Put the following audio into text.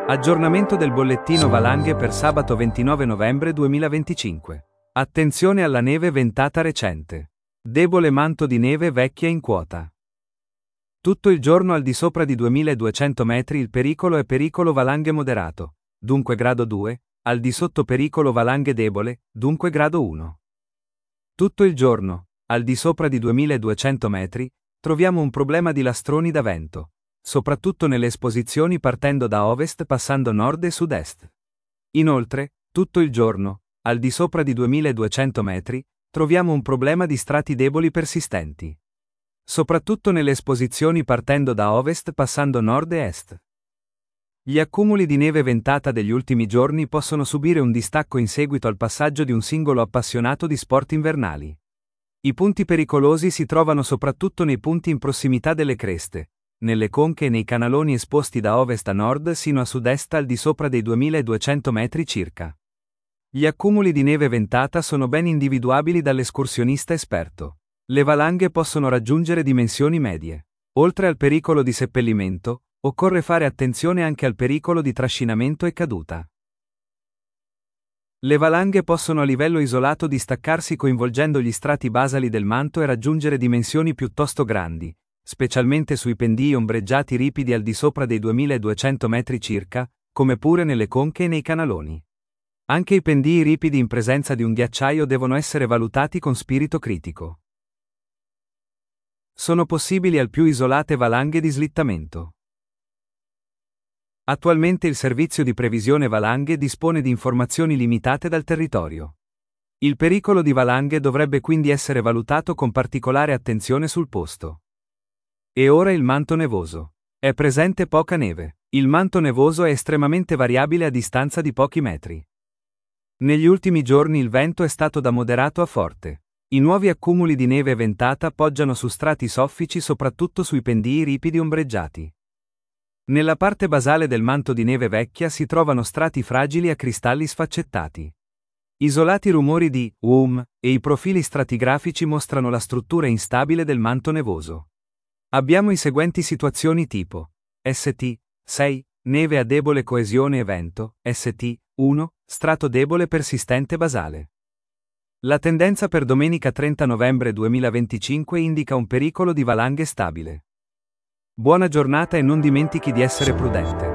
Aggiornamento del bollettino valanghe per sabato 29 novembre 2025. Attenzione alla neve ventata recente. Debole manto di neve vecchia in quota. Tutto il giorno al di sopra di 2200 metri il pericolo è pericolo valanghe moderato, dunque grado 2, al di sotto pericolo valanghe debole, dunque grado 1. Tutto il giorno, al di sopra di 2200 metri, troviamo un problema di lastroni da vento, soprattutto nelle esposizioni partendo da ovest passando nord e sud-est. Inoltre, tutto il giorno, al di sopra di 2200 metri, troviamo un problema di strati deboli persistenti. Soprattutto nelle esposizioni partendo da ovest passando nord e est. Gli accumuli di neve ventata degli ultimi giorni possono subire un distacco in seguito al passaggio di un singolo appassionato di sport invernali. I punti pericolosi si trovano soprattutto nei punti in prossimità delle creste, nelle conche e nei canaloni esposti da ovest a nord sino a sud-est al di sopra dei 2200 metri circa. Gli accumuli di neve ventata sono ben individuabili dall'escursionista esperto. Le valanghe possono raggiungere dimensioni medie. Oltre al pericolo di seppellimento, occorre fare attenzione anche al pericolo di trascinamento e caduta. Le valanghe possono a livello isolato distaccarsi coinvolgendo gli strati basali del manto e raggiungere dimensioni piuttosto grandi, specialmente sui pendii ombreggiati ripidi al di sopra dei 2200 metri circa, come pure nelle conche e nei canaloni. Anche i pendii ripidi in presenza di un ghiacciaio devono essere valutati con spirito critico. Sono possibili al più isolate valanghe di slittamento. Attualmente il servizio di previsione valanghe dispone di informazioni limitate dal territorio. Il pericolo di valanghe dovrebbe quindi essere valutato con particolare attenzione sul posto. E ora il manto nevoso. È presente poca neve. Il manto nevoso è estremamente variabile a distanza di pochi metri. Negli ultimi giorni il vento è stato da moderato a forte. I nuovi accumuli di neve ventata poggiano su strati soffici soprattutto sui pendii ripidi ombreggiati. Nella parte basale del manto di neve vecchia si trovano strati fragili a cristalli sfaccettati. Isolati rumori di e i profili stratigrafici mostrano la struttura instabile del manto nevoso. Abbiamo i seguenti situazioni tipo ST 6, neve a debole coesione e vento, ST 1, strato debole persistente basale. La tendenza per domenica 30 novembre 2025 indica un pericolo di valanghe stabile. Buona giornata e non dimentichi di essere prudente.